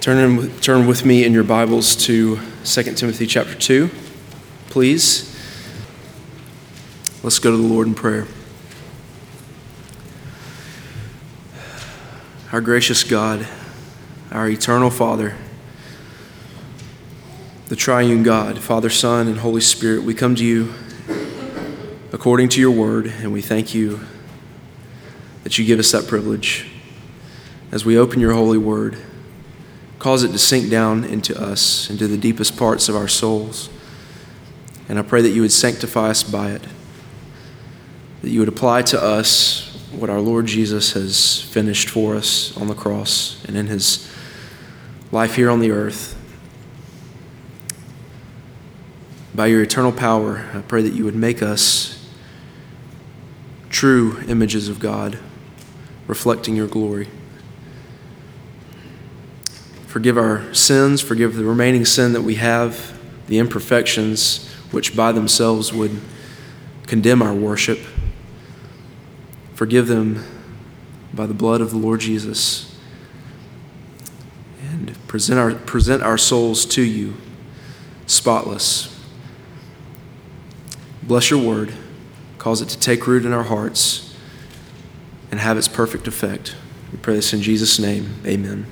Turn with me in your Bibles to 2 Timothy chapter 2, please. Let's go to the Lord in prayer. Our gracious God, our eternal Father, the triune God, Father, Son, and Holy Spirit, we come to you according to your word, and we thank you that you give us that privilege. As we open your holy word, cause it to sink down into us, into the deepest parts of our souls. And I pray that you would sanctify us by it, that you would apply to us what our Lord Jesus has finished for us on the cross and in his life here on the earth. By your eternal power, I pray that you would make us true images of God, reflecting your glory. Forgive our sins, forgive the remaining sin that we have, the imperfections which by themselves would condemn our worship. Forgive them by the blood of the Lord Jesus. And present our souls to you, spotless. Bless your word. Cause it to take root in our hearts and have its perfect effect. We pray this in Jesus' name. Amen.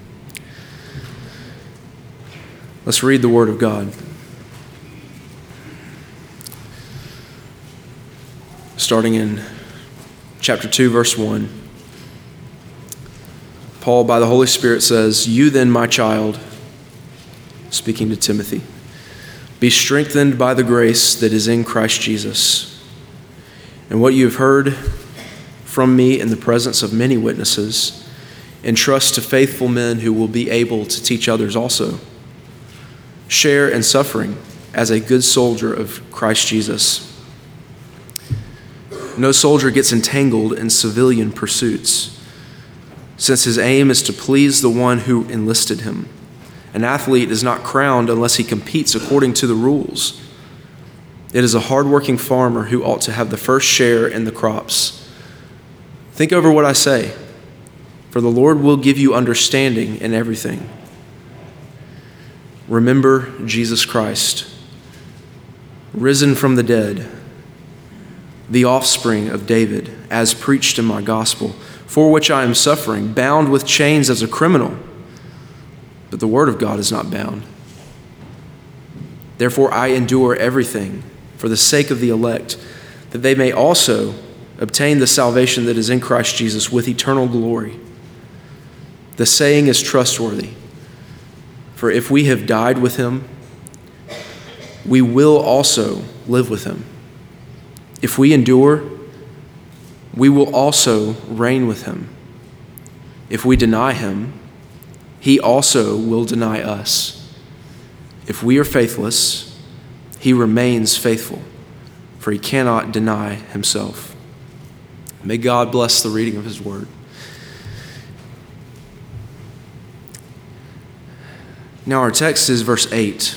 Let's read the word of God. Starting in chapter 2, verse 1. Paul, by the Holy Spirit, says, "You then, my child," speaking to Timothy, "be strengthened by the grace that is in Christ Jesus. And what you have heard from me in the presence of many witnesses, entrust to faithful men who will be able to teach others also. Share in suffering as a good soldier of Christ Jesus. No soldier gets entangled in civilian pursuits, since his aim is to please the one who enlisted him. An athlete is not crowned unless he competes according to the rules. It is a hardworking farmer who ought to have the first share in the crops. Think over what I say, for the Lord will give you understanding in everything. Remember Jesus Christ, risen from the dead, the offspring of David, as preached in my gospel, for which I am suffering, bound with chains as a criminal. But the word of God is not bound. Therefore I endure everything for the sake of the elect, that they may also obtain the salvation that is in Christ Jesus with eternal glory. The saying is trustworthy. For if we have died with him, we will also live with him. If we endure, we will also reign with him. If we deny him, he also will deny us. If we are faithless, he remains faithful, for he cannot deny himself." May God bless the reading of his word. Now our text is verse 8.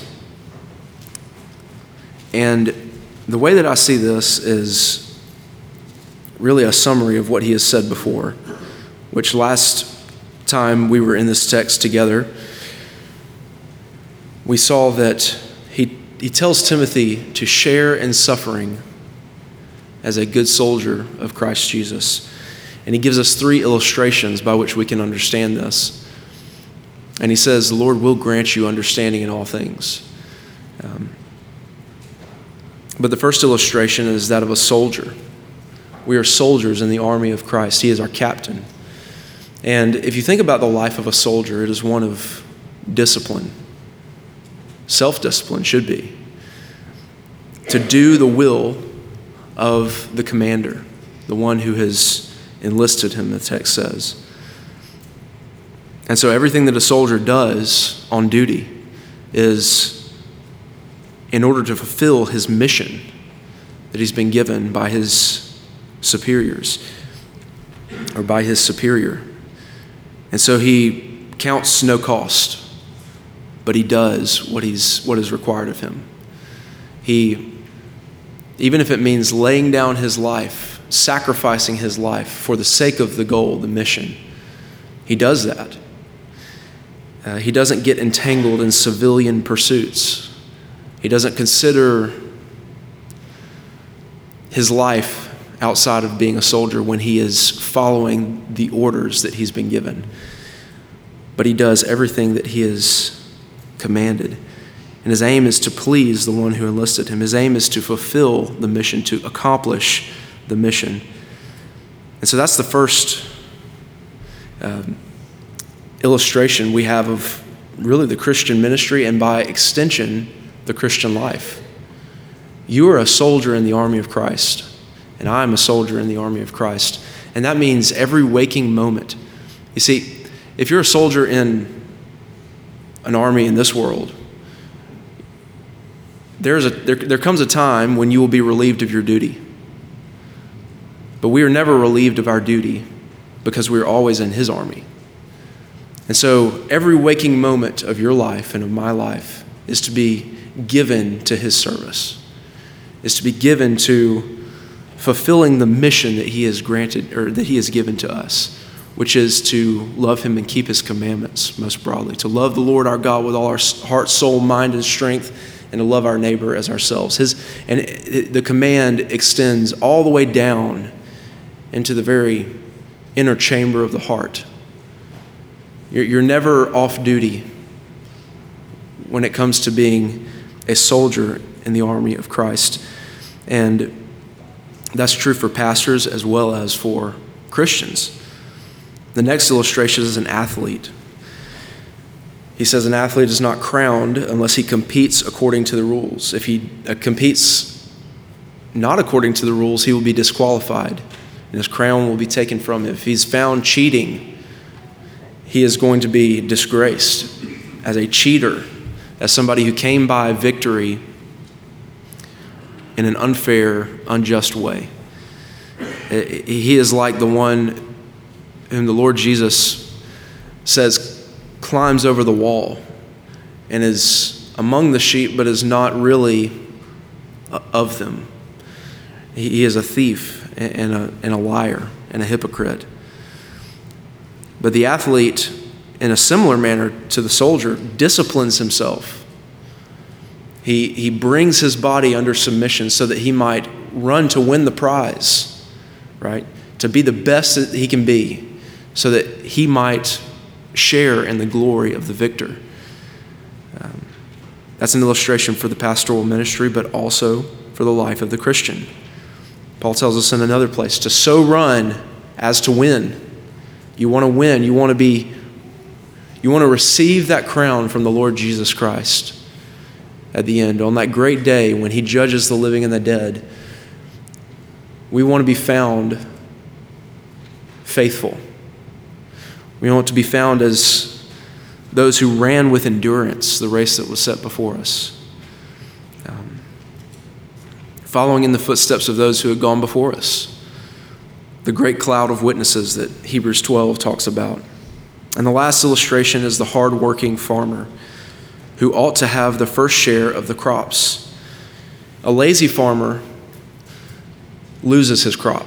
And the way that I see this is really a summary of what he has said before, which last time we were in this text together, we saw that he tells Timothy to share in suffering as a good soldier of Christ Jesus. And he gives us 3 illustrations by which we can understand this. And he says, the Lord will grant you understanding in all things. But the first illustration is that of a soldier. We are soldiers in the army of Christ. He is our captain. And if you think about the life of a soldier, it is one of discipline. Self-discipline should be. To do the will of the commander, the one who has enlisted him, the text says. And so everything that a soldier does on duty is in order to fulfill his mission that he's been given by his superiors or by his superior. And so he counts no cost, but he does what is required of him. He, even if it means laying down his life, sacrificing his life for the sake of the goal, the mission, he does that. He doesn't get entangled in civilian pursuits. He doesn't consider his life outside of being a soldier when he is following the orders that he's been given. But he does everything that he is commanded. And his aim is to please the one who enlisted him. His aim is to fulfill the mission, to accomplish the mission. And so that's the first illustration we have of really the Christian ministry and by extension, the Christian life. You are a soldier in the army of Christ, and I am a soldier in the army of Christ. And that means every waking moment. You see, if you're a soldier in an army in this world, there comes a time when you will be relieved of your duty. But we are never relieved of our duty because we are always in his army. And so every waking moment of your life and of my life is to be given to his service, is to be given to fulfilling the mission that he has granted or that he has given to us, which is to love him and keep his commandments, most broadly, to love the Lord our God with all our heart, soul, mind, and strength, and to love our neighbor as ourselves. The command extends all the way down into the very inner chamber of the heart. You're never off duty when it comes to being a soldier in the army of Christ. And that's true for pastors as well as for Christians. The next illustration is an athlete. He says an athlete is not crowned unless he competes according to the rules. If he competes not according to the rules, he will be disqualified, and his crown will be taken from him. If he's found cheating, he is going to be disgraced as a cheater, as somebody who came by victory in an unfair, unjust way. He is like the one whom the Lord Jesus says climbs over the wall and is among the sheep, but is not really of them. He is a thief and a liar and a hypocrite. But the athlete, in a similar manner to the soldier, disciplines himself. He brings his body under submission so that he might run to win the prize, right? To be the best that he can be, so that he might share in the glory of the victor. That's an illustration for the pastoral ministry, but also for the life of the Christian. Paul tells us in another place, to so run as to win. You want to win. You want to receive that crown from the Lord Jesus Christ at the end, on that great day when he judges the living and the dead. We want to be found faithful. We want to be found as those who ran with endurance the race that was set before us, following in the footsteps of those who had gone before us, the great cloud of witnesses that Hebrews 12 talks about. And the last illustration is the hard-working farmer who ought to have the first share of the crops. A lazy farmer loses his crop.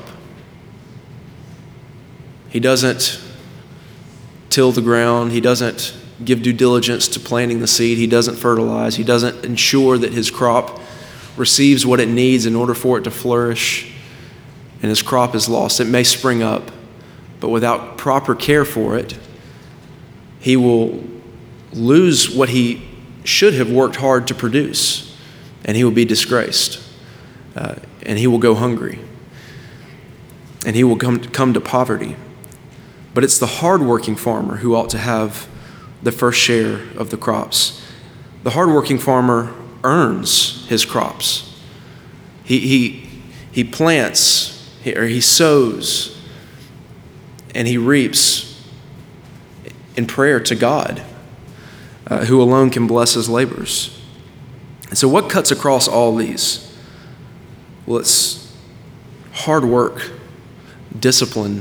He doesn't till the ground. He doesn't give due diligence to planting the seed. He doesn't fertilize. He doesn't ensure that his crop receives what it needs in order for it to flourish. And his crop is lost. It may spring up, but without proper care for it, he will lose what he should have worked hard to produce, and he will be disgraced, and he will go hungry, and he will come to poverty. But it's the hardworking farmer who ought to have the first share of the crops. The hardworking farmer earns his crops. He plants, or he sows, and he reaps in prayer to God, who alone can bless his labors. And so what cuts across all these? Well, it's hard work, discipline,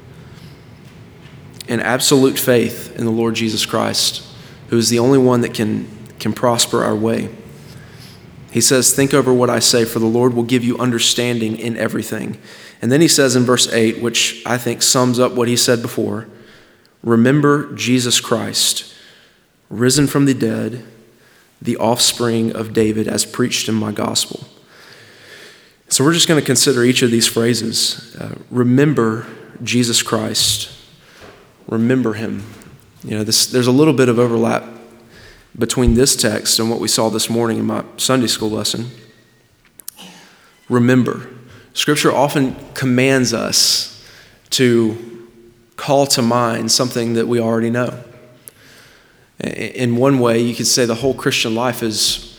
and absolute faith in the Lord Jesus Christ, who is the only one that can prosper our way. He says, think over what I say, for the Lord will give you understanding in everything. And then he says in verse 8, which I think sums up what he said before, remember Jesus Christ, risen from the dead, the offspring of David, as preached in my gospel. So we're just going to consider each of these phrases. Remember Jesus Christ. Remember him. There's a little bit of overlap between this text and what we saw this morning in my Sunday school lesson. Remember. Scripture often commands us to call to mind something that we already know. In one way, you could say the whole Christian life is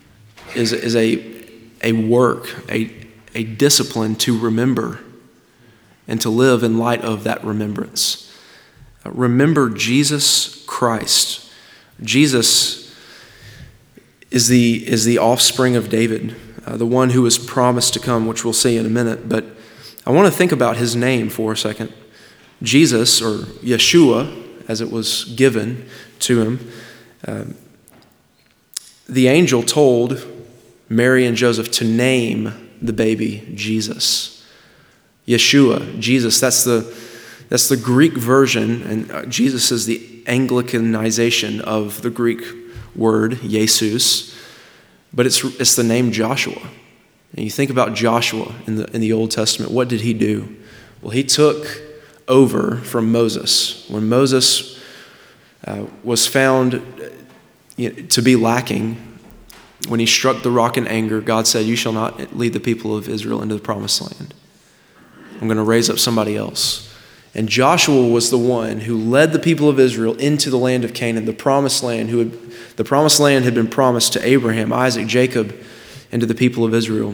a work, a discipline to remember and to live in light of that remembrance. Remember Jesus Christ. Jesus is the offspring of David, the one who was promised to come, which we'll see in a minute. But I want to think about his name for a second. Jesus, or Yeshua, as it was given to him, the angel told Mary and Joseph to name the baby Jesus. Yeshua, Jesus, that's the Greek version, and Jesus is the Anglicanization of the Greek word, Jesus, but it's the name Joshua. And you think about Joshua in the Old Testament, what did he do? Well, he took over from Moses. When Moses was found to be lacking, when he struck the rock in anger, God said, "You shall not lead the people of Israel into the promised land. I'm going to raise up somebody else." And Joshua was the one who led the people of Israel into the land of Canaan, the promised land. The promised land had been promised to Abraham, Isaac, Jacob, and to the people of Israel.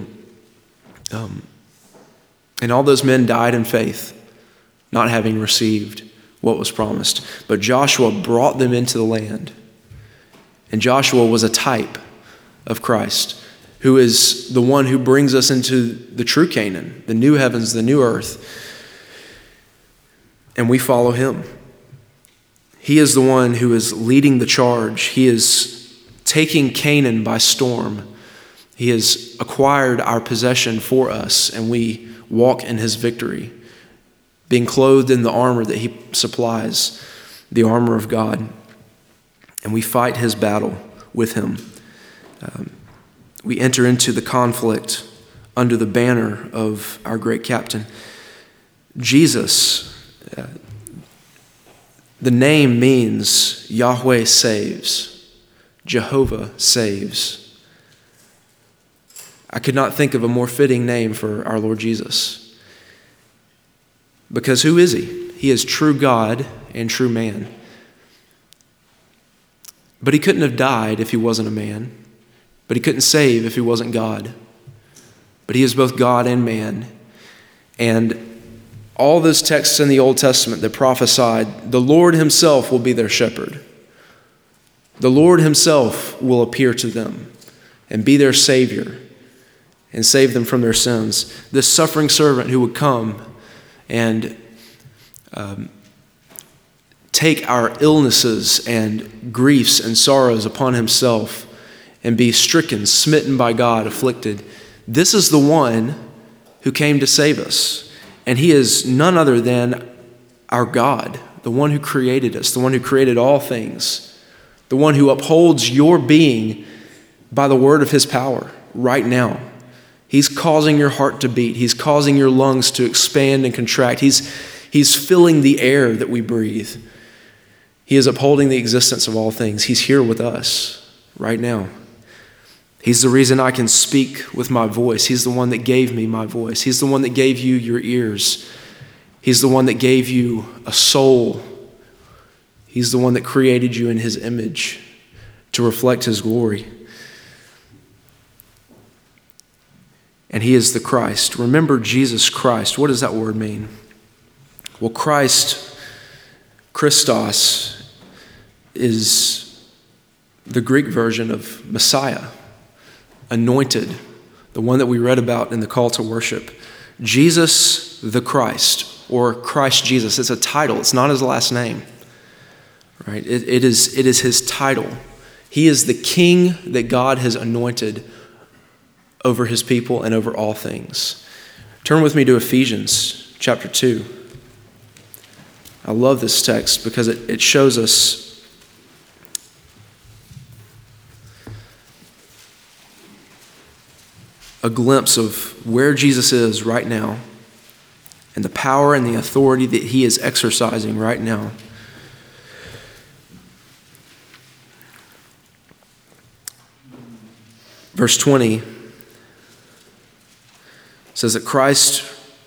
And all those men died in faith, not having received what was promised. But Joshua brought them into the land. And Joshua was a type of Christ, who is the one who brings us into the true Canaan, the new heavens, the new earth. And we follow him. He is the one who is leading the charge. He is taking Canaan by storm. He has acquired our possession for us, and we walk in his victory, being clothed in the armor that he supplies, the armor of God. And we fight his battle with him. We enter into the conflict under the banner of our great captain. Jesus, the name means Yahweh saves, Jehovah saves. I could not think of a more fitting name for our Lord Jesus. Because who is he? He is true God and true man. But he couldn't have died if he wasn't a man. But he couldn't save if he wasn't God. But he is both God and man. And all those texts in the Old Testament that prophesied, the Lord himself will be their shepherd. The Lord himself will appear to them and be their Savior and save them from their sins. This suffering servant who would come and take our illnesses and griefs and sorrows upon himself and be stricken, smitten by God, afflicted. This is the one who came to save us. And he is none other than our God, the one who created us, the one who created all things, the one who upholds your being by the word of his power right now. He's causing your heart to beat. He's causing your lungs to expand and contract. He's filling the air that we breathe. He is upholding the existence of all things. He's here with us right now. He's the reason I can speak with my voice. He's the one that gave me my voice. He's the one that gave you your ears. He's the one that gave you a soul. He's the one that created you in his image to reflect his glory. And he is the Christ. Remember Jesus Christ. What does that word mean? Well, Christ, Christos, is the Greek version of Messiah, anointed, the one that we read about in the call to worship. Jesus the Christ, or Christ Jesus. It's a title. It's not his last name. Right? It is his title. He is the king that God has anointed over his people and over all things. Turn with me to Ephesians chapter 2. I love this text because it shows us a glimpse of where Jesus is right now and the power and the authority that he is exercising right now. Verse 20 says that Christ,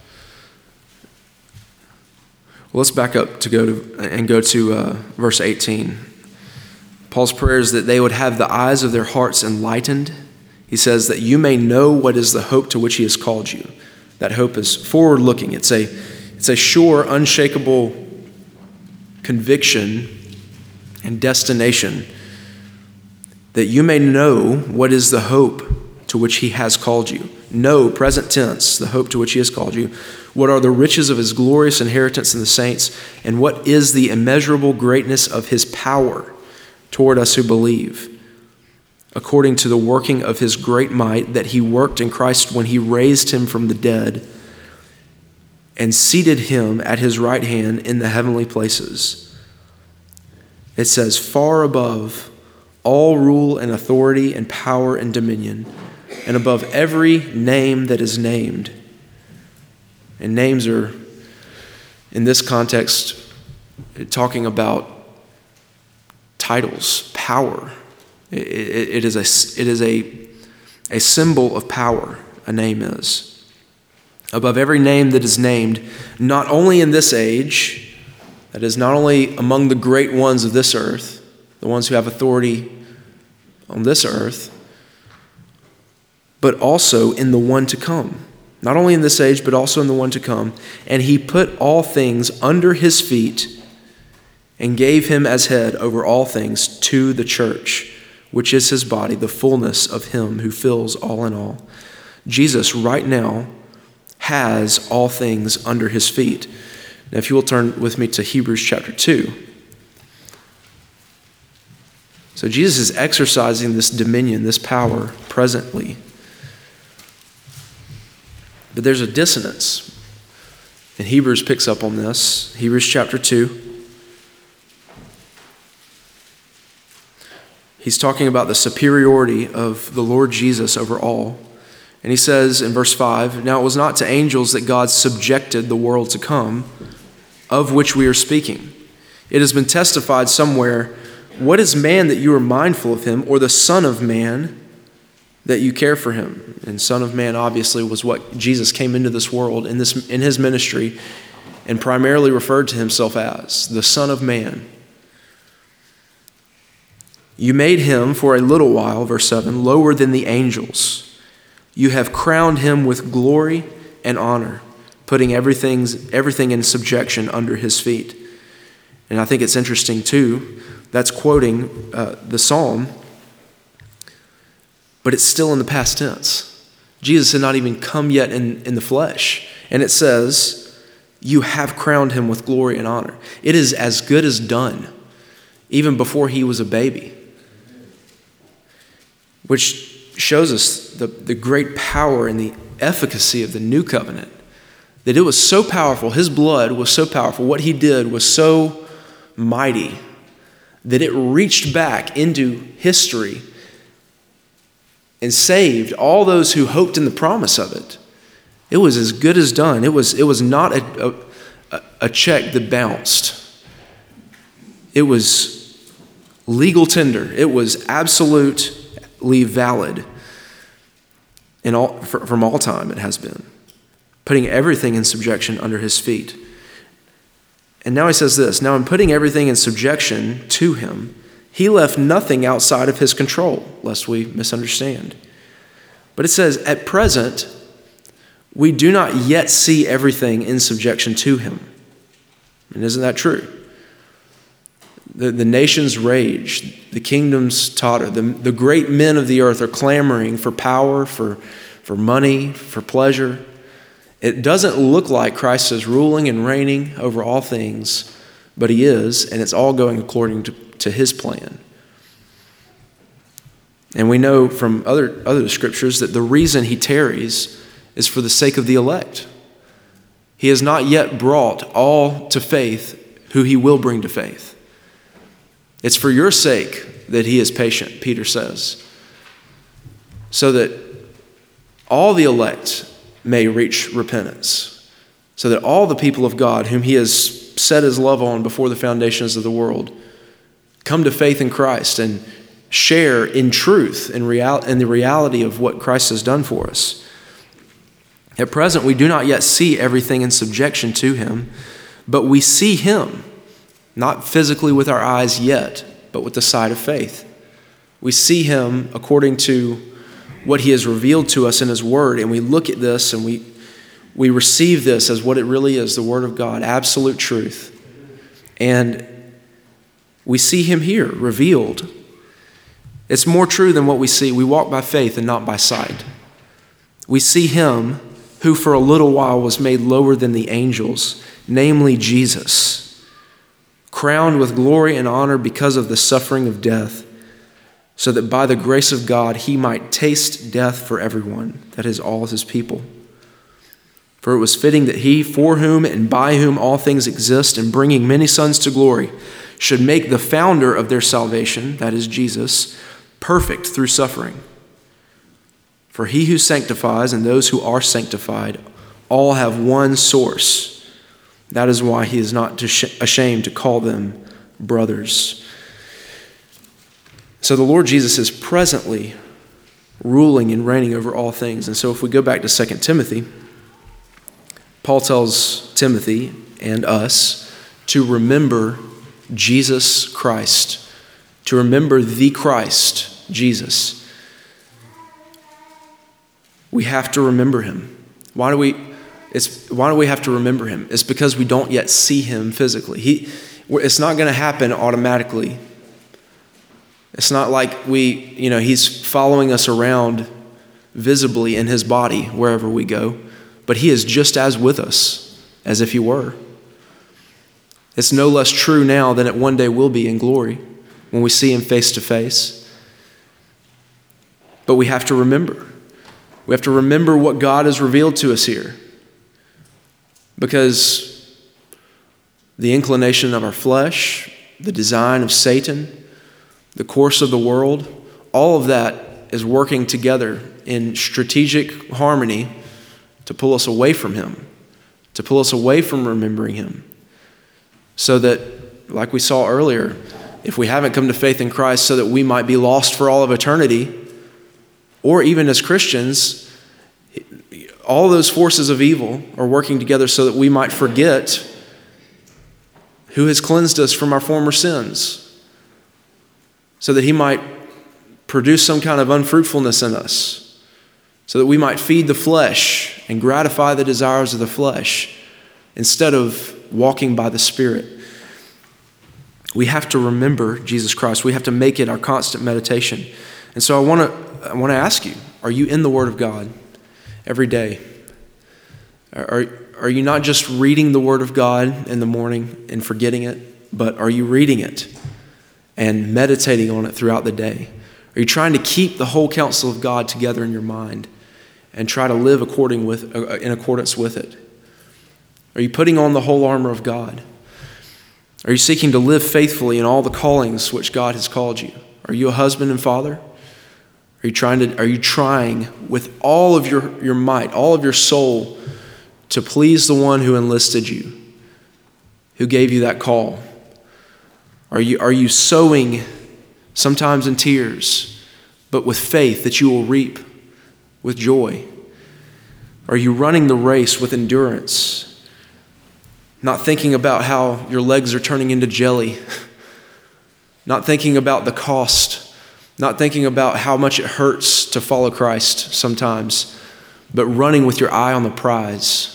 well, let's back up to go to verse 18. Paul's prayer is that they would have the eyes of their hearts enlightened. He says that you may know what is the hope to which he has called you. That hope is forward-looking. It's a sure, unshakable conviction and destination that you may know what is the hope to which he has called you. Know, present tense, the hope to which he has called you. What are the riches of his glorious inheritance in the saints, and what is the immeasurable greatness of his power toward us who believe, according to the working of his great might that he worked in Christ when he raised him from the dead and seated him at his right hand in the heavenly places. It says, far above all rule and authority and power and dominion, and above every name that is named. And names are, in this context, talking about titles, power. It is a symbol of power, a name is. Above every name that is named, not only in this age, that is not only among the great ones of this earth, the ones who have authority on this earth, but also in the one to come. Not only in this age, but also in the one to come. And he put all things under his feet and gave him as head over all things to the church, which is his body, the fullness of him who fills all in all. Jesus right now has all things under his feet. Now, if you will turn with me to Hebrews chapter 2. So Jesus is exercising this dominion, this power presently. But there's a dissonance. And Hebrews picks up on this. Hebrews chapter 2. He's talking about the superiority of the Lord Jesus over all. And he says in verse 5, now it was not to angels that God subjected the world to come, of which we are speaking. It has been testified somewhere, what is man that you are mindful of him, or the Son of Man that you care for him? And Son of Man obviously was what Jesus came into this world in his ministry and primarily referred to himself as, the Son of Man. You made him for a little while, verse 7, lower than the angels. You have crowned him with glory and honor, putting everything in subjection under his feet. And I think it's interesting too, that's quoting the psalm, but it's still in the past tense. Jesus had not even come yet in the flesh. And it says, you have crowned him with glory and honor. It is as good as done, even before he was a baby. Which shows us the great power and the efficacy of the new covenant. That it was so powerful, his blood was so powerful, what he did was so mighty, that it reached back into history and saved all those who hoped in the promise of it. It was as good as done. It was not a check that bounced. It was legal tender. It was absolutely valid from all time. It has been, putting everything in subjection under his feet. And now he says this, now in putting everything in subjection to him, he left nothing outside of his control, lest we misunderstand. But it says, at present, we do not yet see everything in subjection to him. And isn't that true? The nations rage, the kingdoms totter, the great men of the earth are clamoring for power, for money, for pleasure. It doesn't look like Christ is ruling and reigning over all things, but he is, and it's all going according to his plan. And we know from other scriptures that the reason he tarries is for the sake of the elect. He has not yet brought all to faith who he will bring to faith. It's for your sake that he is patient, Peter says, so that all the elect may reach repentance, so that all the people of God whom he has set his love on before the foundations of the world come to faith in Christ and share in truth and the reality of what Christ has done for us. At present, we do not yet see everything in subjection to him, but we see him, not physically with our eyes yet, but with the sight of faith. We see him according to what he has revealed to us in his word, and we look at this and we receive this as what it really is, the word of God, absolute truth. And we see him here, revealed. It's more true than what we see. We walk by faith and not by sight. We see him who for a little while was made lower than the angels, namely Jesus, crowned with glory and honor because of the suffering of death, so that by the grace of God he might taste death for everyone, that is, all his people. For it was fitting that he, for whom and by whom all things exist, and bringing many sons to glory, should make the founder of their salvation, that is Jesus, perfect through suffering. For he who sanctifies and those who are sanctified all have one source. That is why he is not ashamed to call them brothers. So the Lord Jesus is presently ruling and reigning over all things. And so if we go back to 2 Timothy, Paul tells Timothy and us to remember Jesus Christ, to remember the Christ, Jesus. We have to remember him. Why do we have to remember him? It's because we don't yet see him physically. It's not going to happen automatically. It's not like he's following us around visibly in his body wherever we go, but he is just as with us as if he were. It's no less true now than it one day will be in glory when we see him face to face. But we have to remember. We have to remember what God has revealed to us here. Because the inclination of our flesh, the design of Satan, the course of the world, all of that is working together in strategic harmony to pull us away from him, to pull us away from remembering him. So that, like we saw earlier, if we haven't come to faith in Christ so that we might be lost for all of eternity, or even as Christians, all those forces of evil are working together so that we might forget who has cleansed us from our former sins, so that he might produce some kind of unfruitfulness in us, so that we might feed the flesh and gratify the desires of the flesh instead of walking by the Spirit. We have to remember Jesus Christ. We have to make it our constant meditation. And so I want to ask you, are you in the Word of God every day? Are you not just reading the Word of God in the morning and forgetting it, but are you reading it and meditating on it throughout the day? Are you trying to keep the whole counsel of God together in your mind and try to live in accordance with it? Are you putting on the whole armor of God? Are you seeking to live faithfully in all the callings which God has called you? Are you a husband and father? Are you trying with all of your might, all of your soul, to please the one who enlisted you, who gave you that call? Are you sowing, sometimes in tears, but with faith that you will reap with joy? Are you running the race with endurance, not thinking about how your legs are turning into jelly, not thinking about the cost, not thinking about how much it hurts to follow Christ sometimes, but running with your eye on the prize?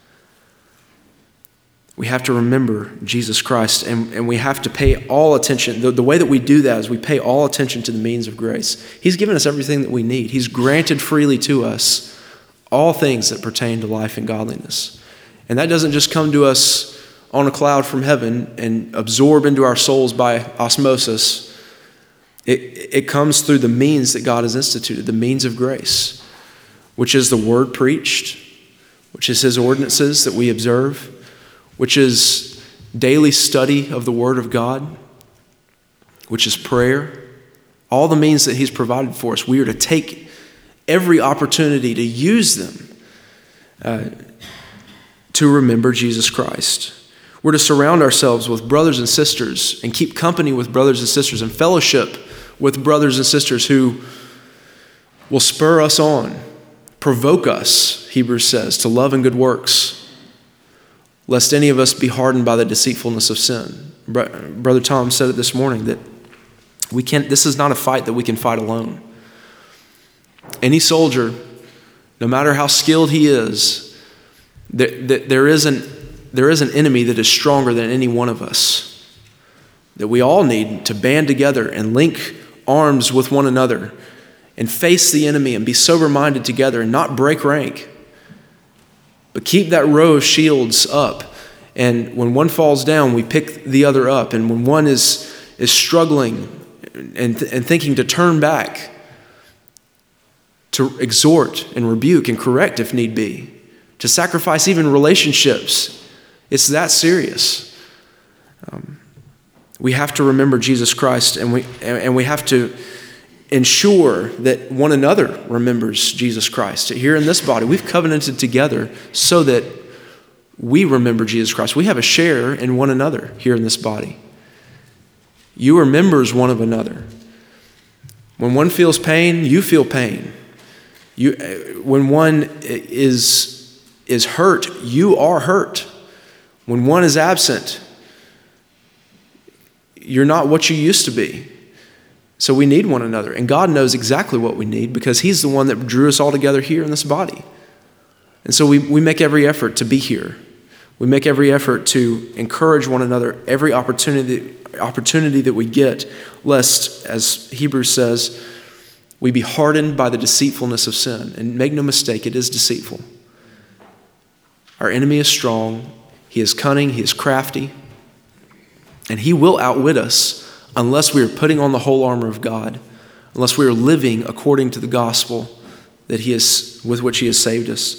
We have to remember Jesus Christ, and we have to pay all attention. The way that we do that is we pay all attention to the means of grace. He's given us everything that we need. He's granted freely to us all things that pertain to life and godliness. And that doesn't just come to us on a cloud from heaven and absorb into our souls by osmosis. It comes through the means that God has instituted, the means of grace, which is the word preached, which is his ordinances that we observe, which is daily study of the Word of God, which is prayer. All the means that he's provided for us, we are to take every opportunity to use them to remember Jesus Christ. We're to surround ourselves with brothers and sisters and keep company with brothers and sisters and fellowship with brothers and sisters who will spur us on, provoke us, Hebrews says, to love and good works, lest any of us be hardened by the deceitfulness of sin. Brother Tom said it this morning that this is not a fight that we can fight alone. Any soldier, no matter how skilled he is, there is an enemy that is stronger than any one of us, that we all need to band together and link arms with one another and face the enemy and be sober-minded together and not break rank, but keep that row of shields up. And when one falls down, we pick the other up. And when one is struggling and thinking to turn back, to exhort and rebuke and correct if need be, to sacrifice even relationships. It's that serious. We have to remember Jesus Christ, and we have to ensure that one another remembers Jesus Christ. Here in this body, we've covenanted together so that we remember Jesus Christ. We have a share in one another here in this body. You are members one of another. When one feels pain, you feel pain. When one is hurt, you are hurt. When one is absent, you're not what you used to be. So we need one another. And God knows exactly what we need because He's the one that drew us all together here in this body. And so we make every effort to be here. We make every effort to encourage one another every opportunity that we get, lest, as Hebrews says, we be hardened by the deceitfulness of sin. And make no mistake, it is deceitful. Our enemy is strong. He is cunning. He is crafty. And he will outwit us unless we are putting on the whole armor of God, unless we are living according to the gospel that with which He has saved us.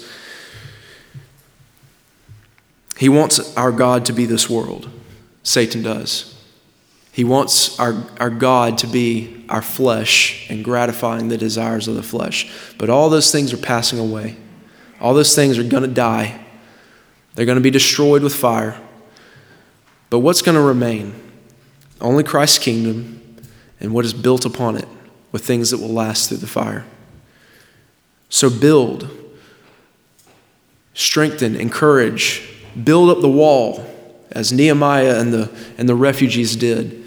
He wants our God to be this world. Satan does. He wants our God to be our flesh and gratifying the desires of the flesh. But all those things are passing away. All those things are going to die. They're going to be destroyed with fire. But what's going to remain? Only Christ's kingdom and what is built upon it with things that will last through the fire. So build, strengthen, encourage, build up the wall as Nehemiah and the refugees did,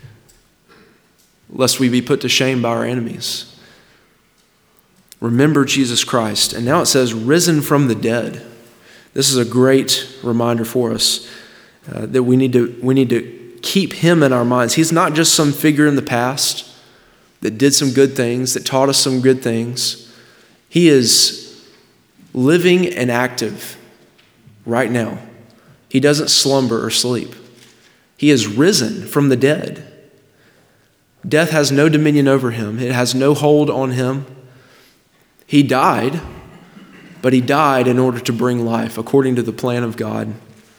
lest we be put to shame by our enemies. Remember Jesus Christ. And now it says, risen from the dead. This is a great reminder for us that we need to keep Him in our minds. He's not just some figure in the past that did some good things, that taught us some good things. He is living and active right now. He doesn't slumber or sleep. He is risen from the dead. Death has no dominion over Him. It has no hold on Him. He died, but He died in order to bring life according to the plan of God.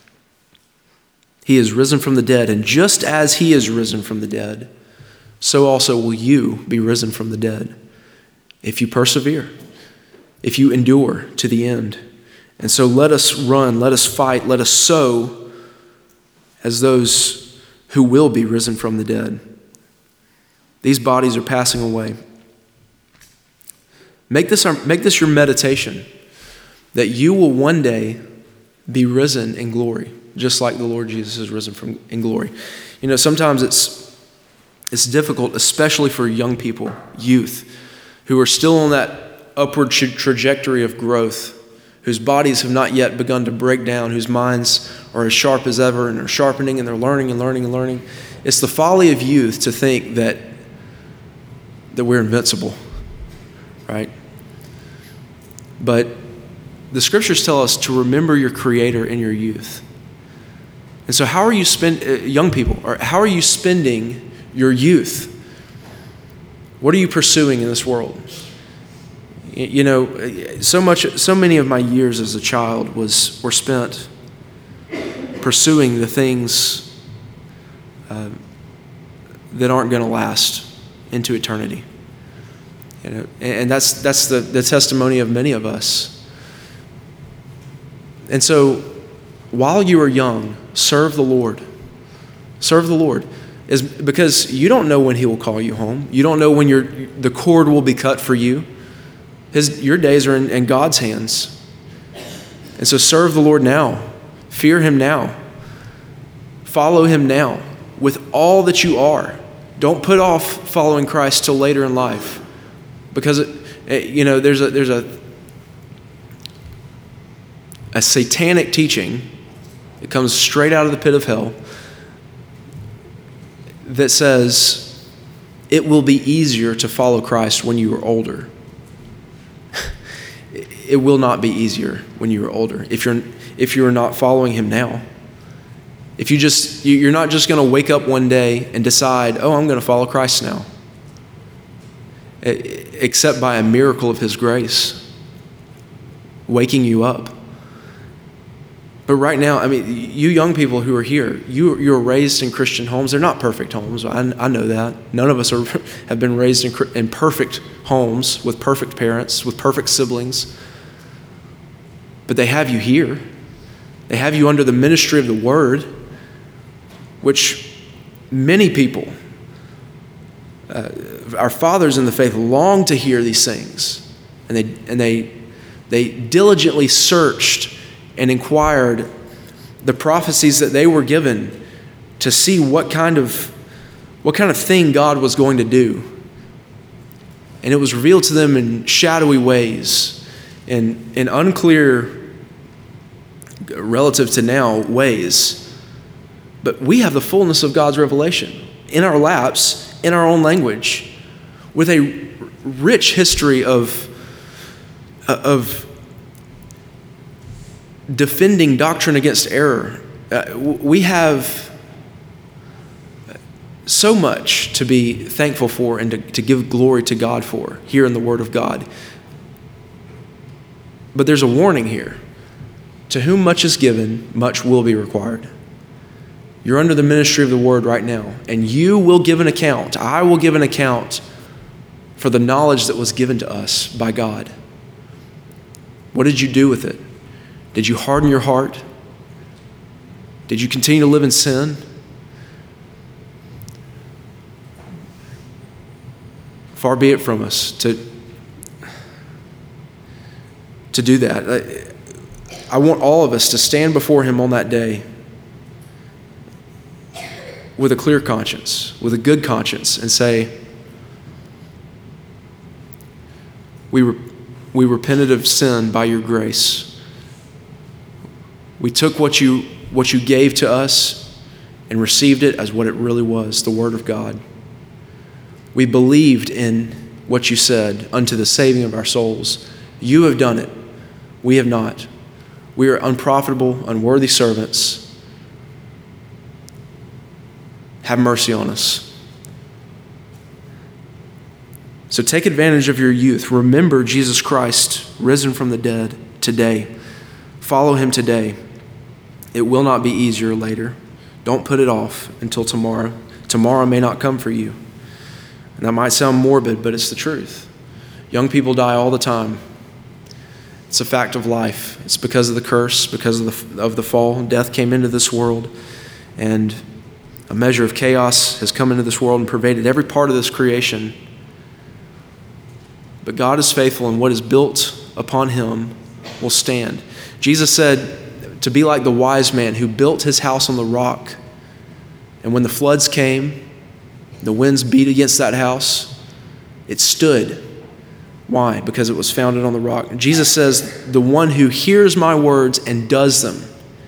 He is risen from the dead, and just as He is risen from the dead, so also will you be risen from the dead if you persevere, if you endure to the end. And so let us run, let us fight, let us sow as those who will be risen from the dead. These bodies are passing away. Make this your meditation, that you will one day be risen in glory, just like the Lord Jesus is risen in glory. You know, sometimes it's difficult, especially for young people, youth, who are still on that upward trajectory of growth, whose bodies have not yet begun to break down, whose minds are as sharp as ever and are sharpening and they're learning and learning and learning. It's the folly of youth to think that we're invincible, right? But the scriptures tell us to remember your Creator in your youth. And so how are you young people, or how are you spending your youth? What are you pursuing in this world? You know, so many of my years as a child were spent pursuing the things that aren't going to last into eternity. And that's the testimony of many of us. And so while you are young, serve the Lord. Serve the Lord. Is because you don't know when he will call you home. You don't know when the cord will be cut for you. Your days are in God's hands. And so serve the Lord now. Fear him now. Follow him now with all that you are. Don't put off following Christ till later in life. Because there's a satanic teaching. It comes straight out of the pit of hell that says it will be easier to follow Christ when you are older. It will not be easier when you are older if you're not following him now. If you're not just going to wake up one day and decide, I'm going to follow Christ now, except by a miracle of his grace waking you up. But right now, you young people who are here, you're raised in Christian homes. They're not perfect homes. I know that. None of us have been raised in perfect homes with perfect parents, with perfect siblings. But they have you here. They have you under the ministry of the Word, which many people, our fathers in the faith, long to hear these things. And they diligently searched and inquired the prophecies that they were given to see what kind of thing God was going to do. And it was revealed to them in shadowy ways, in unclear, relative to now, ways. But we have the fullness of God's revelation in our laps, in our own language, with a rich history of defending doctrine against error. We have so much to be thankful for and to give glory to God for here in the Word of God. But there's a warning here. To whom much is given, much will be required. You're under the ministry of the Word right now, and you will give an account. I will give an account for the knowledge that was given to us by God. What did you do with it? Did you harden your heart? Did you continue to live in sin? Far be it from us to do that. I want all of us to stand before him on that day with a clear conscience, with a good conscience, and say, we repented of sin by your grace. We took what you gave to us and received it as what it really was, the Word of God. We believed in what you said unto the saving of our souls. You have done it. We have not. We are unprofitable, unworthy servants. Have mercy on us. So take advantage of your youth. Remember Jesus Christ, risen from the dead, today. Follow him today. It will not be easier later. Don't put it off until tomorrow. Tomorrow may not come for you. And that might sound morbid, but it's the truth. Young people die all the time. It's a fact of life. It's because of the curse, because of the fall. Death came into this world, and a measure of chaos has come into this world and pervaded every part of this creation. But God is faithful, and what is built upon him will stand. Jesus said to be like the wise man who built his house on the rock. And when the floods came, the winds beat against that house, it stood. Why? Because it was founded on the rock. Jesus says, the one who hears my words and does them,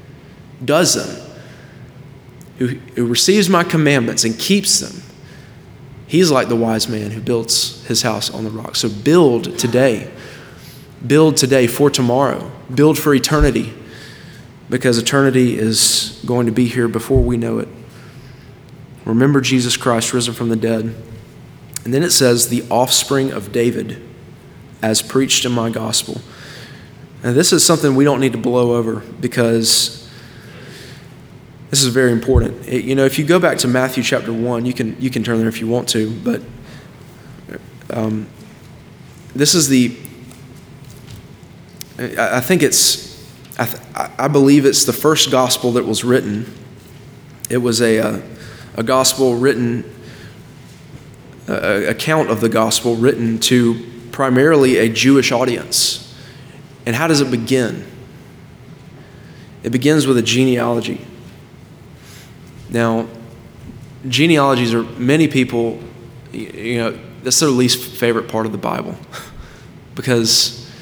who receives my commandments and keeps them, he's like the wise man who builds his house on the rock. So build today. Build today for tomorrow. Build for eternity, because eternity is going to be here before we know it. Remember Jesus Christ risen from the dead. And then it says, the offspring of David, as preached in my gospel. And this is something we don't need to blow over, because this is very important. If you go back to Matthew chapter 1, you can turn there if you want to, but this is I believe it's the first gospel that was written. It was a gospel written, account of the gospel written to primarily a Jewish audience. And how does it begin? It begins with a genealogy. Now, genealogies are, many people, that's their least favorite part of the Bible because,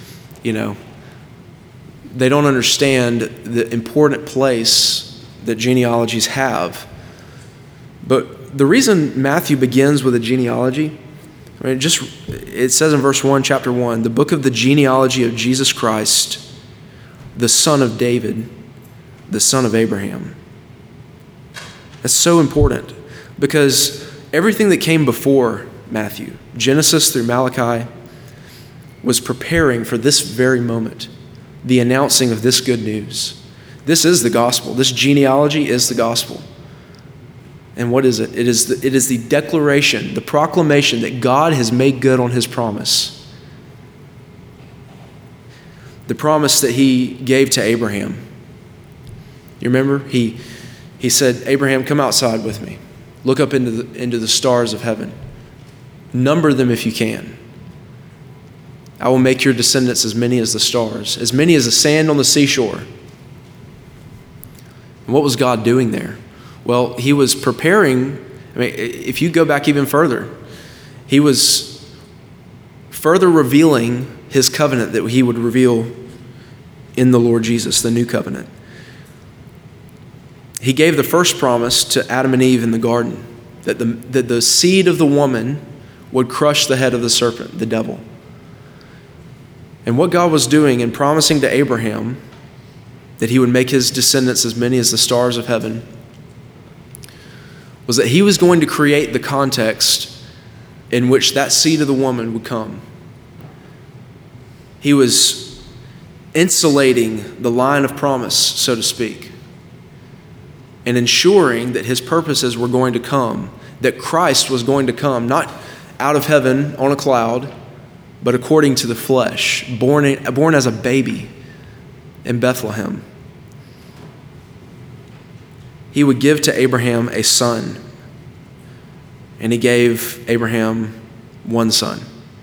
they don't understand the important place that genealogies have. But the reason Matthew begins with a genealogy, it says in verse 1, chapter 1, the book of the genealogy of Jesus Christ, the son of David, the son of Abraham. That's so important because everything that came before Matthew, Genesis through Malachi, was preparing for this very moment, the announcing of this good news. This is the gospel. This genealogy is the gospel. And what is it? It is the declaration, the proclamation that God has made good on his promise. The promise that he gave to Abraham. You remember? He said, Abraham, come outside with me. Look up into the stars of heaven. Number them if you can. I will make your descendants as many as the stars, as many as the sand on the seashore. And what was God doing there? Well, he was preparing. If you go back even further, he was further revealing his covenant that he would reveal in the Lord Jesus, the new covenant. He gave the first promise to Adam and Eve in the garden, that the seed of the woman would crush the head of the serpent, the devil. And what God was doing in promising to Abraham that he would make his descendants as many as the stars of heaven was that he was going to create the context in which that seed of the woman would come. He was insulating the line of promise, so to speak, and ensuring that his purposes were going to come, that Christ was going to come, not out of heaven on a cloud, but according to the flesh, born as a baby in Bethlehem. He would give to Abraham a son, and he gave Abraham one son.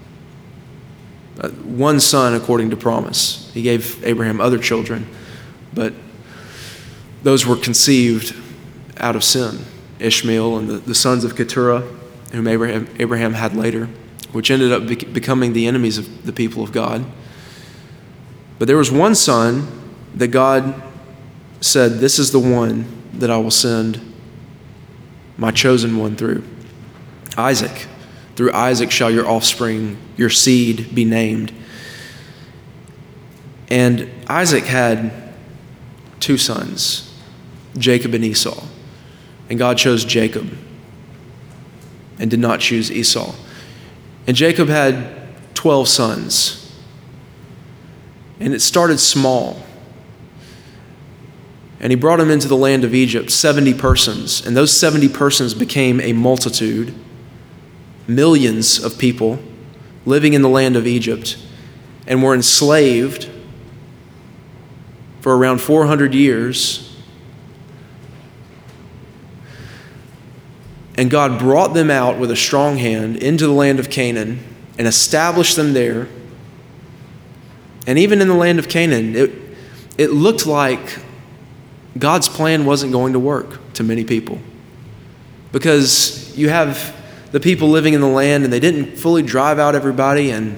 One son according to promise. He gave Abraham other children, but those were conceived out of sin. Ishmael and the sons of Keturah, whom Abraham had later, which ended up becoming the enemies of the people of God. But there was one son that God said, this is the one that I will send my chosen one through. Isaac. Through Isaac shall your offspring, your seed, be named. And Isaac had two sons, Jacob and Esau. And God chose Jacob and did not choose Esau. And Jacob had 12 sons. And it started small. And he brought them into the land of Egypt, 70 persons. And those 70 persons became a multitude, millions of people living in the land of Egypt, and were enslaved for around 400 years. And God brought them out with a strong hand into the land of Canaan and established them there. And even in the land of Canaan, it looked like God's plan wasn't going to work to many people. Because you have the people living in the land and they didn't fully drive out everybody, and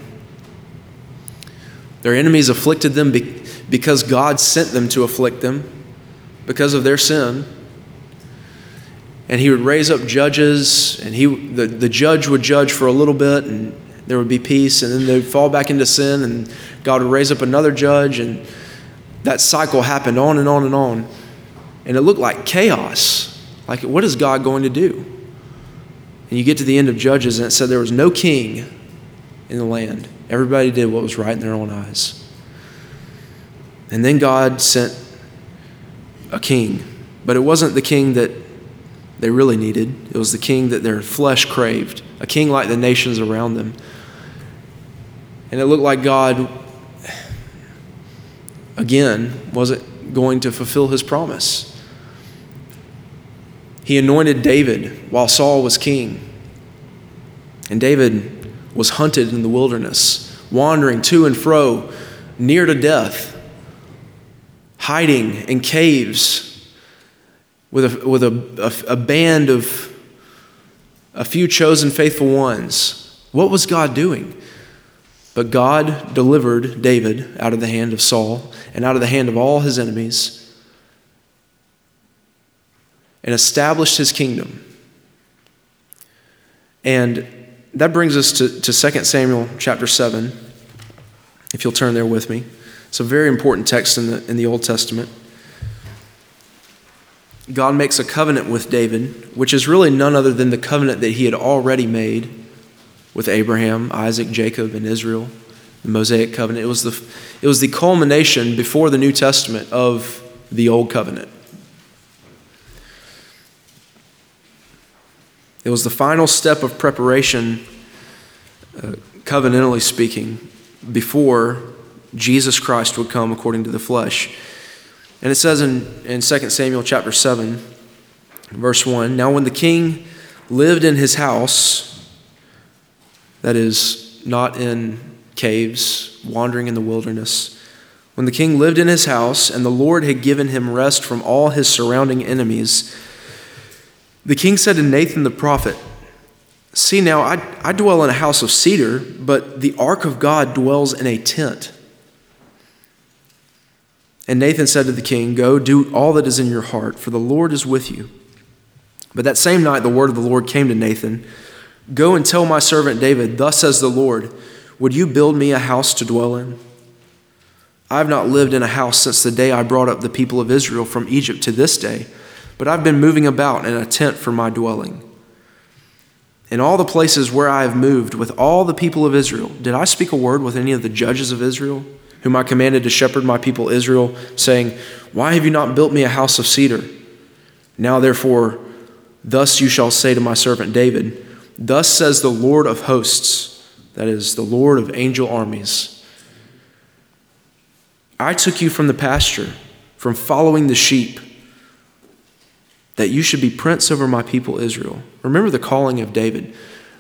their enemies afflicted them because God sent them to afflict them because of their sin. And he would raise up judges, and the judge would judge for a little bit, and there would be peace, and then they would fall back into sin, and God would raise up another judge, and that cycle happened on and on and on. And it looked like chaos. Like, what is God going to do? And you get to the end of Judges, and it said there was no king in the land. Everybody did what was right in their own eyes. And then God sent a king, but it wasn't the king that they really needed. It was the king that their flesh craved, a king like the nations around them. And it looked like God, again, wasn't going to fulfill his promise. He anointed David while Saul was king. And David was hunted in the wilderness, wandering to and fro, near to death, hiding in caves with a band of a few chosen faithful ones. What was God doing? But God delivered David out of the hand of Saul and out of the hand of all his enemies and established his kingdom. And that brings us to 2 Samuel chapter 7, if you'll turn there with me. It's a very important text in the Old Testament. God makes a covenant with David, which is really none other than the covenant that he had already made with Abraham, Isaac, Jacob, and Israel, the Mosaic covenant. It was the culmination before the New Testament of the Old Covenant. It was the final step of preparation, covenantally speaking, before Jesus Christ would come according to the flesh. And it says in 2 Samuel chapter 7, verse 1, "Now when the king lived in his house," that is, not in caves, wandering in the wilderness, "when the king lived in his house and the Lord had given him rest from all his surrounding enemies, the king said to Nathan the prophet, 'See now, I dwell in a house of cedar, but the ark of God dwells in a tent.' And Nathan said to the king, 'Go, do all that is in your heart, for the Lord is with you.' But that same night the word of the Lord came to Nathan, 'Go and tell my servant David, thus says the Lord, would you build me a house to dwell in? I have not lived in a house since the day I brought up the people of Israel from Egypt to this day, but I've been moving about in a tent for my dwelling. In all the places where I have moved with all the people of Israel, did I speak a word with any of the judges of Israel, whom I commanded to shepherd my people Israel, saying, why have you not built me a house of cedar? Now therefore, thus you shall say to my servant David, thus says the Lord of hosts,'" that is, the Lord of angel armies, "I took you from the pasture, from following the sheep, that you should be prince over my people Israel." Remember the calling of David.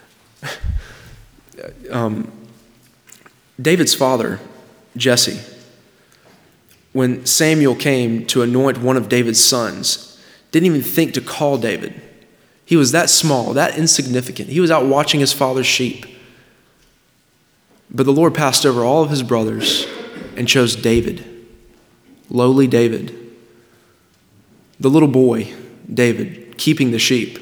David's father, Jesse, when Samuel came to anoint one of David's sons, didn't even think to call David. He was that small, that insignificant. He was out watching his father's sheep. But the Lord passed over all of his brothers and chose David, lowly David, the little boy, David, keeping the sheep.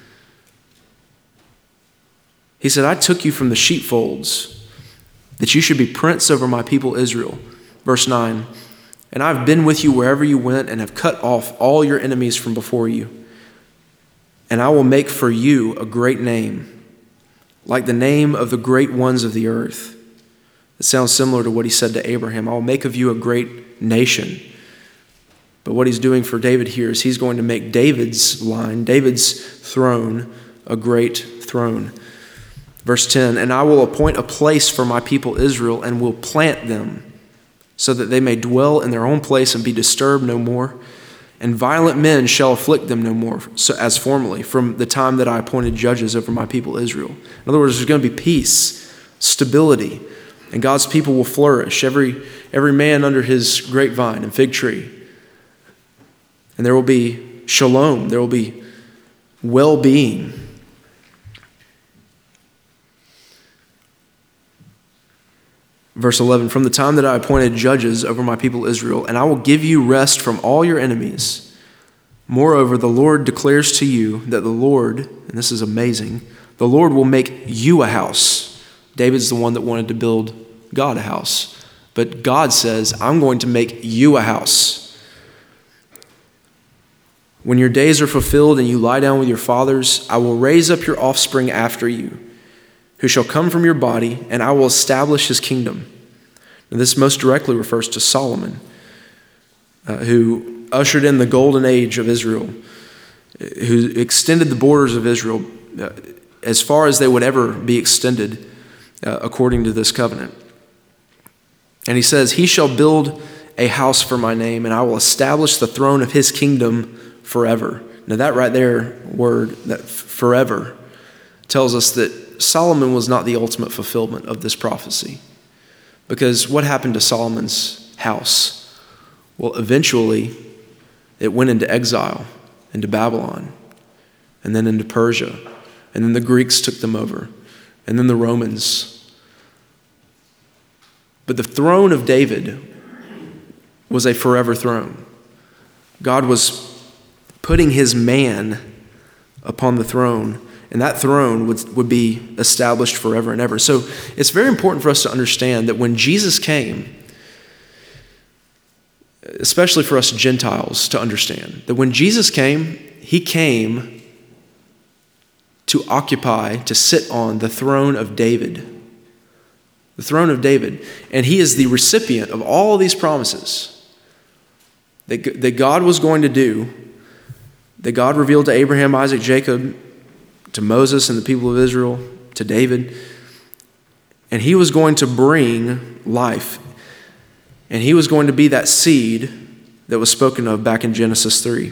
He said, "I took you from the sheepfolds, that you should be prince over my people Israel." Verse 9, "And I've been with you wherever you went and have cut off all your enemies from before you. And I will make for you a great name, like the name of the great ones of the earth." It sounds similar to what he said to Abraham. "I will make of you a great nation." But what he's doing for David here is he's going to make David's line, David's throne, a great throne. Verse 10, "And I will appoint a place for my people Israel and will plant them so that they may dwell in their own place and be disturbed no more. And violent men shall afflict them no more, so as formerly, from the time that I appointed judges over my people Israel." In other words, there's going to be peace, stability, and God's people will flourish, every man under his grapevine and fig tree. And there will be shalom, there will be well-being. Verse 11, "From the time that I appointed judges over my people Israel, and I will give you rest from all your enemies. Moreover, the Lord declares to you that the Lord," and this is amazing, "the Lord will make you a house." David's the one that wanted to build God a house. But God says, "I'm going to make you a house. When your days are fulfilled and you lie down with your fathers, I will raise up your offspring after you, who shall come from your body, and I will establish his kingdom." Now, this most directly refers to Solomon, who ushered in the golden age of Israel, who extended the borders of Israel as far as they would ever be extended according to this covenant. And he says, he shall build a house for my name, and I will establish the throne of his kingdom forever. Now that right there, word, that forever, tells us that Solomon was not the ultimate fulfillment of this prophecy. Because what happened to Solomon's house? Well, eventually, it went into exile, into Babylon, and then into Persia, and then the Greeks took them over, and then the Romans. But the throne of David was a forever throne. God was putting his man upon the throne, and that throne would be established forever and ever. So it's very important for us to understand that when Jesus came, especially for us Gentiles to understand, that when Jesus came, he came to occupy, to sit on the throne of David. The throne of David. And he is the recipient of all these promises that God was going to do, that God revealed to Abraham, Isaac, Jacob, to Moses and the people of Israel, to David. And he was going to bring life. And he was going to be that seed that was spoken of back in Genesis 3.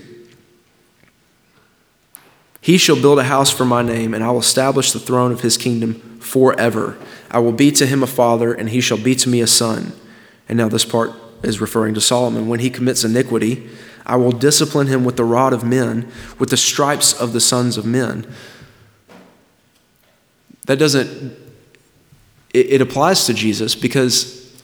He shall build a house for my name, and I will establish the throne of his kingdom forever. I will be to him a father, and he shall be to me a son. And now this part is referring to Solomon. When he commits iniquity, I will discipline him with the rod of men, with the stripes of the sons of men. That doesn't, it applies to Jesus because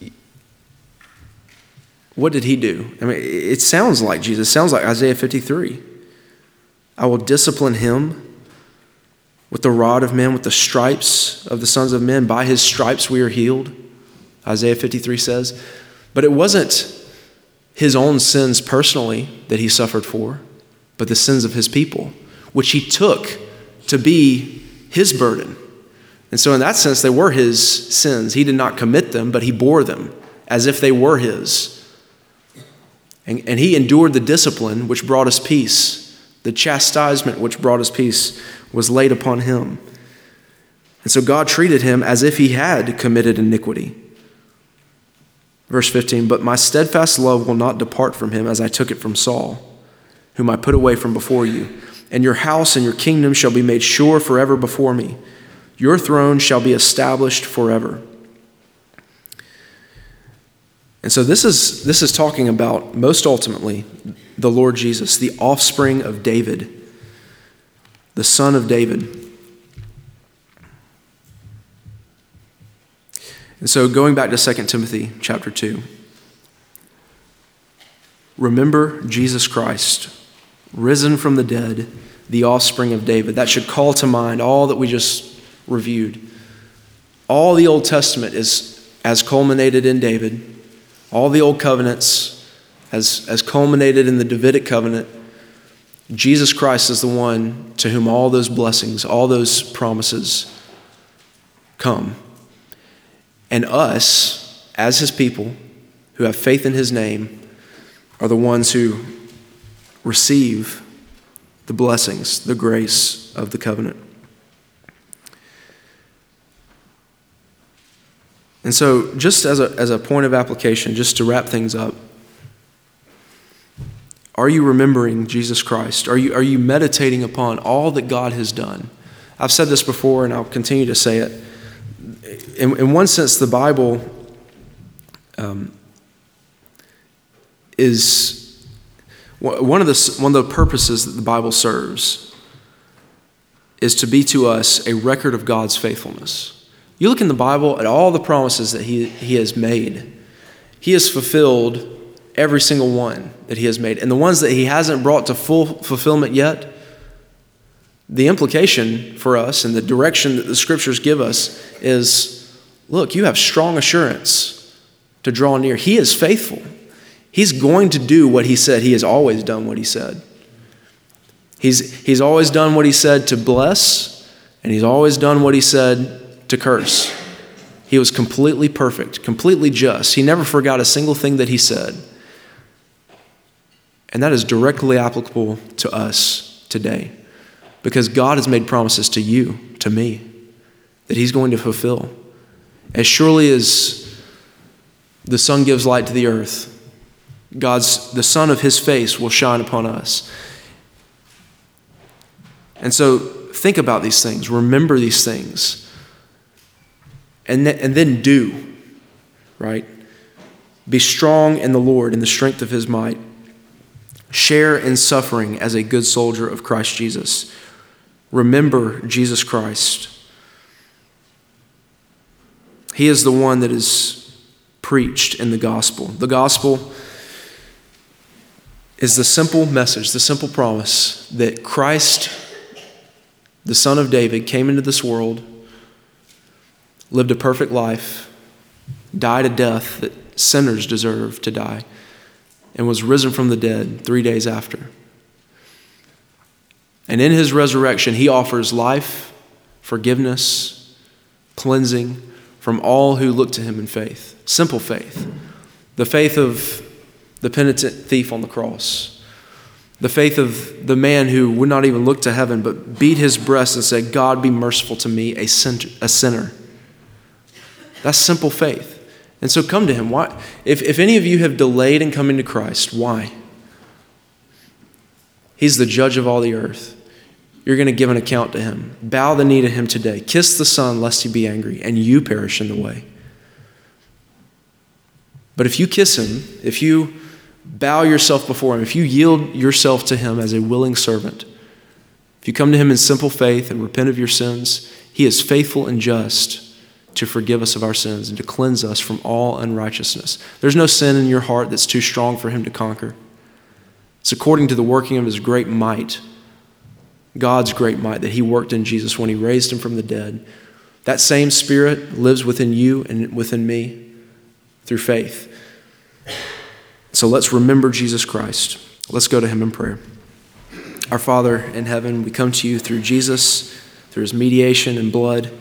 what did he do? I mean, it sounds like Jesus. It sounds like Isaiah 53. I will discipline him with the rod of men, with the stripes of the sons of men. By his stripes we are healed, Isaiah 53 says. But it wasn't his own sins personally that he suffered for, but the sins of his people, which he took to be his burden. And so in that sense, they were his sins. He did not commit them, but he bore them as if they were his. And he endured the discipline which brought us peace. The chastisement which brought us peace was laid upon him. And so God treated him as if he had committed iniquity. Verse 15, but my steadfast love will not depart from him as I took it from Saul, whom I put away from before you. And your house and your kingdom shall be made sure forever before me. Your throne shall be established forever. And so this is talking about, most ultimately, the Lord Jesus, the offspring of David, the son of David. And so going back to 2 Timothy chapter 2, remember Jesus Christ, risen from the dead, the offspring of David. That should call to mind all that we just reviewed. All the Old Testament is as culminated in David. All the old covenants as culminated in the Davidic covenant. Jesus Christ is the one to whom all those blessings, all those promises come. And us, as his people who have faith in his name, are the ones who receive the blessings, the grace of the covenant. And so just as a point of application, just to wrap things up, are you remembering Jesus Christ? Are you meditating upon all that God has done? I've said this before and I'll continue to say it. In one sense, the Bible is one of the purposes that the Bible serves is to be to us a record of God's faithfulness. You look in the Bible at all the promises that he has made. He has fulfilled every single one that he has made. And the ones that he hasn't brought to full fulfillment yet, the implication for us and the direction that the scriptures give us is, look, you have strong assurance to draw near. He is faithful. He's going to do what he said. He has always done what he said. He's always done what he said to bless, and he's always done what he said to curse. He was completely perfect, completely just. He never forgot a single thing that he said. And that is directly applicable to us today, because God has made promises to you, to me, that he's going to fulfill. As surely as The sun gives light to the earth. The sun of his face will shine upon us. And so think about these things. Remember these things. And then do, right? Be strong in the Lord, in the strength of his might. Share in suffering as a good soldier of Christ Jesus. Remember Jesus Christ. He is the one that is preached in the gospel. The gospel is the simple message, the simple promise that Christ, the Son of David, came into this world, lived a perfect life, died a death that sinners deserve to die, and was risen from the dead 3 days after. And in his resurrection, he offers life, forgiveness, cleansing from all who look to him in faith. Simple faith. The faith of the penitent thief on the cross. The faith of the man who would not even look to heaven, but beat his breast and said, God, be merciful to me, a sinner. That's simple faith. And so come to him. Why? If any of you have delayed in coming to Christ, why? He's the judge of all the earth. You're going to give an account to him. Bow the knee to him today. Kiss the Son, lest he be angry, and you perish in the way. But if you kiss him, if you bow yourself before him, if you yield yourself to him as a willing servant, if you come to him in simple faith and repent of your sins, he is faithful and just to forgive us of our sins and to cleanse us from all unrighteousness. There's no sin in your heart that's too strong for him to conquer. It's according to the working of his great might, God's great might that he worked in Jesus when he raised him from the dead. That same Spirit lives within you and within me through faith. So let's remember Jesus Christ. Let's go to him in prayer. Our Father in heaven, we come to you through Jesus, through his mediation and blood,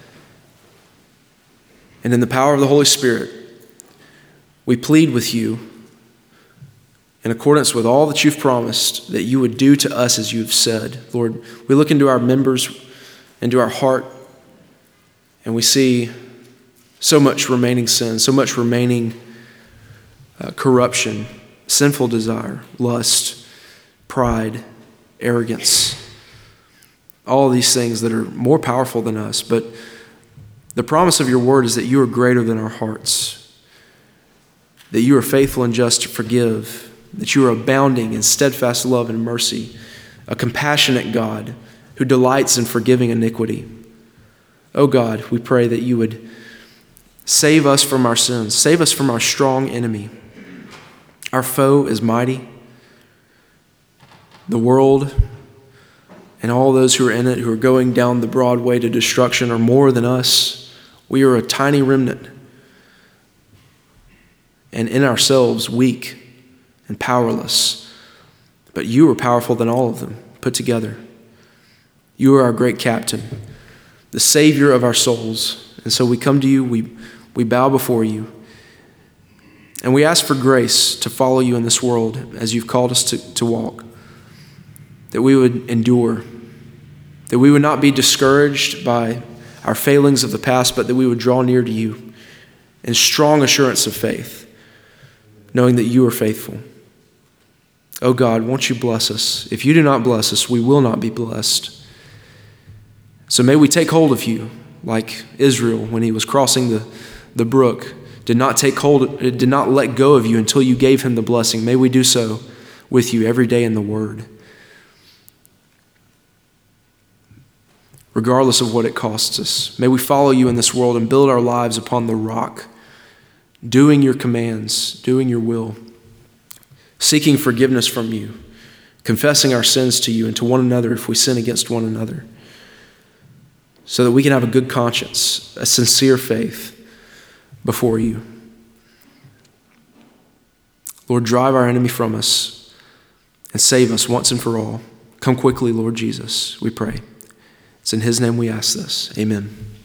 and in the power of the Holy Spirit. We plead with you, in accordance with all that you've promised, that you would do to us as you've said. Lord, we look into our members, into our heart, and we see so much remaining sin, so much remaining corruption, sinful desire, lust, pride, arrogance, all these things that are more powerful than us. But the promise of your word is that you are greater than our hearts, that you are faithful and just to forgive, that you are abounding in steadfast love and mercy, a compassionate God who delights in forgiving iniquity. Oh God, we pray that you would save us from our sins, save us from our strong enemy. Our foe is mighty. The world and all those who are in it, who are going down the broad way to destruction, are more than us. We are a tiny remnant, and in ourselves weak and powerless. But you are powerful than all of them put together. You are our great captain, the Savior of our souls. And so we come to you, we bow before you, and we ask for grace to follow you in this world as you've called us to walk, that we would endure, that we would not be discouraged by our failings of the past, but that we would draw near to you in strong assurance of faith, knowing that you are faithful. Oh God, won't you bless us? If you do not bless us, we will not be blessed. So may we take hold of you like Israel when he was crossing the brook, did not let go of you until you gave him the blessing. May we do so with you every day in the word, regardless of what it costs us. May we follow you in this world and build our lives upon the rock, doing your commands, doing your will, seeking forgiveness from you, confessing our sins to you and to one another if we sin against one another, so that we can have a good conscience, a sincere faith before you. Lord, drive our enemy from us and save us once and for all. Come quickly, Lord Jesus, we pray. It's in his name we ask this. Amen.